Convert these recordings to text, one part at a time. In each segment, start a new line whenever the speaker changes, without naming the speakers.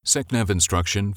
SecNav Instruction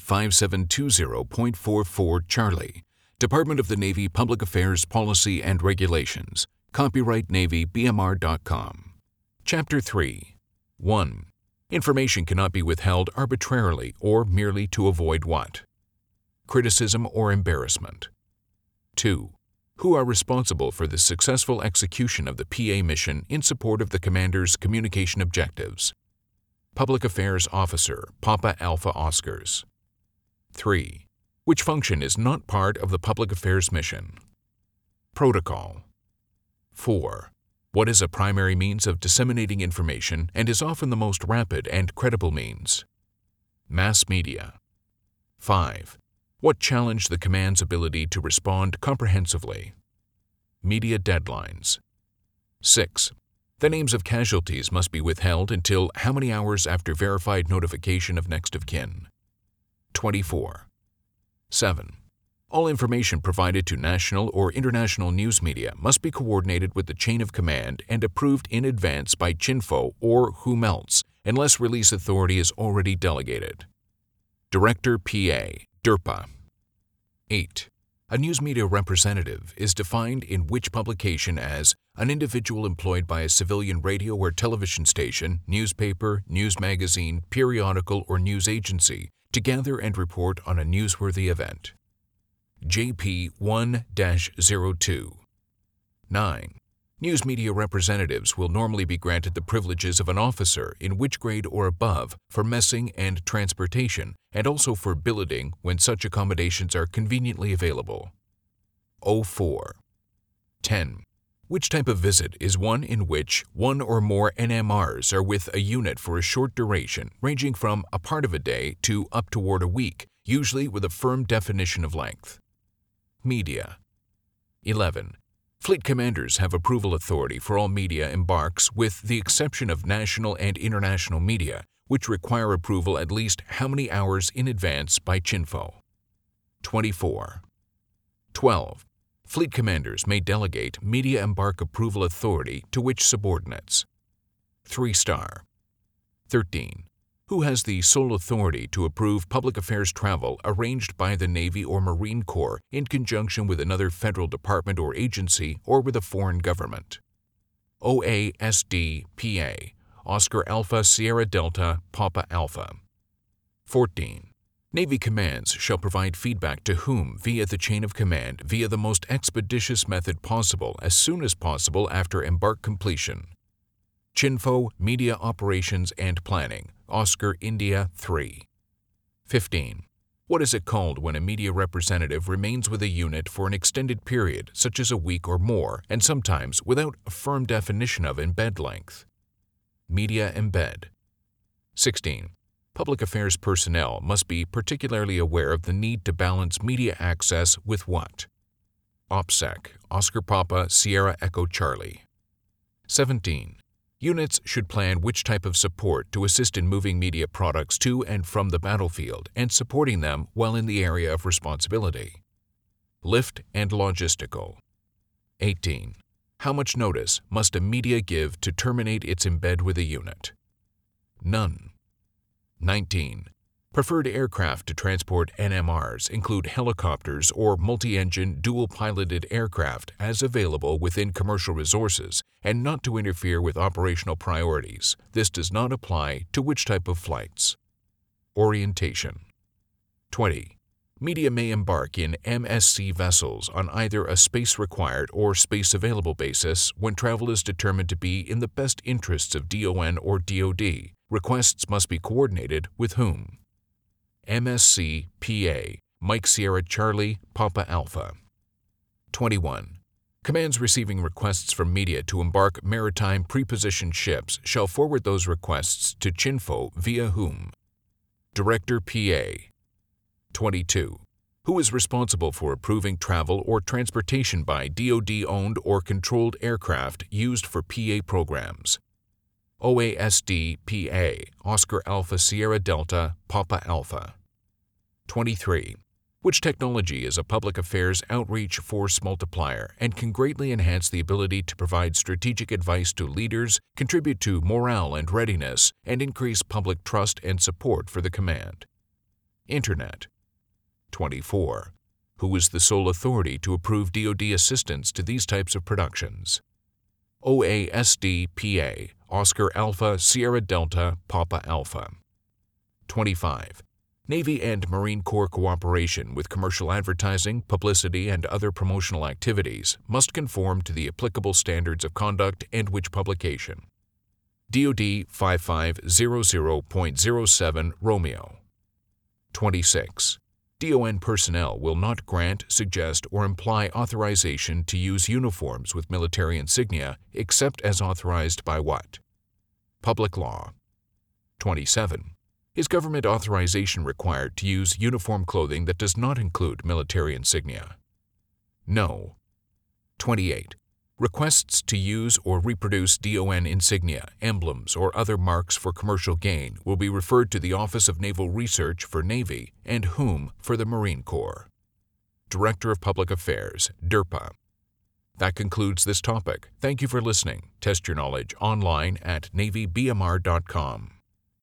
5720.44 Charlie, Department of the Navy Public Affairs Policy and Regulations, Copyright Navy BMR.com. Chapter 3. 1. Information cannot be withheld arbitrarily or merely to avoid what? Criticism or embarrassment. 2. Who are responsible for the successful execution of the PA mission in support of the commander's communication objectives? Public Affairs Officer, Papa Alpha Oscars. 3. Which function is not part of the public affairs mission? Protocol. 4. What is a primary means of disseminating information and is often the most rapid and credible means? Mass media. 5. What challenged the command's ability to respond comprehensively? Media deadlines. 6. The names of casualties must be withheld until how many hours after verified notification of next of kin? 24. 7. All information provided to national or international news media must be coordinated with the chain of command and approved in advance by CHINFO or whom else, unless release authority is already delegated. Director PA, DERPA. 8. A news media representative is defined in which publication as an individual employed by a civilian radio or television station, newspaper, news magazine, periodical, or news agency to gather and report on a newsworthy event. JP 1-02. 9. News media representatives will normally be granted the privileges of an officer in which grade or above for messing and transportation, and also for billeting when such accommodations are conveniently available. 04. 10. Which type of visit is one in which one or more NMRs are with a unit for a short duration, ranging from a part of a day to up toward a week, usually with a firm definition of length? Media. 11. Fleet commanders have approval authority for all media embarks with the exception of national and international media, which require approval at least how many hours in advance by CHINFO? 24. 12. Fleet commanders may delegate media embark approval authority to which subordinates? 3-star. 13. Who has the sole authority to approve public affairs travel arranged by the Navy or Marine Corps in conjunction with another federal department or agency or with a foreign government? OASD-PA, Oscar Alpha Sierra Delta Papa Alpha. 14. Navy commands shall provide feedback to whom via the chain of command via the most expeditious method possible as soon as possible after embark completion. CHINFO, Media Operations and Planning, Oscar India 3. 15. What is it called when a media representative remains with a unit for an extended period, such as a week or more, and sometimes without a firm definition of embed length? Media embed. 16. Public affairs personnel must be particularly aware of the need to balance media access with what? OPSEC, Oscar Papa Sierra Echo Charlie. 17. Units should plan which type of support to assist in moving media products to and from the battlefield and supporting them while in the area of responsibility. Lift and logistical. 18. How much notice must a media give to terminate its embed with a unit? None. 19. Preferred aircraft to transport NMRs include helicopters or multi-engine dual-piloted aircraft as available within commercial resources and not to interfere with operational priorities. This does not apply to which type of flights? Orientation. 20. Media may embark in MSC vessels on either a space-required or space-available basis when travel is determined to be in the best interests of DON or DOD. Requests must be coordinated with whom? MSC PA, Mike Sierra Charlie, Papa Alpha. 21. Commands receiving requests from media to embark maritime prepositioned ships shall forward those requests to CHINFO via whom? Director PA. 22. Who is responsible for approving travel or transportation by DoD-owned or controlled aircraft used for PA programs? OASD-PA, Oscar Alpha Sierra Delta, Papa Alpha. 23. Which technology is a public affairs outreach force multiplier and can greatly enhance the ability to provide strategic advice to leaders, contribute to morale and readiness, and increase public trust and support for the command? Internet. 24. Who is the sole authority to approve DoD assistance to these types of productions? OASD-PA, Oscar Alpha, Sierra Delta, Papa Alpha. 25. Navy and Marine Corps cooperation with commercial advertising, publicity, and other promotional activities must conform to the applicable standards of conduct and which publication? DoD 5500.07 Romeo. 26. DON personnel will not grant, suggest, or imply authorization to use uniforms with military insignia except as authorized by what? Public law. 27. Is government authorization required to use uniform clothing that does not include military insignia? No. 28. Requests to use or reproduce DON insignia, emblems, or other marks for commercial gain will be referred to the Office of Naval Research for Navy and whom for the Marine Corps. Director of Public Affairs, DERPA. That concludes this topic. Thank you for listening. Test your knowledge online at NavyBMR.com.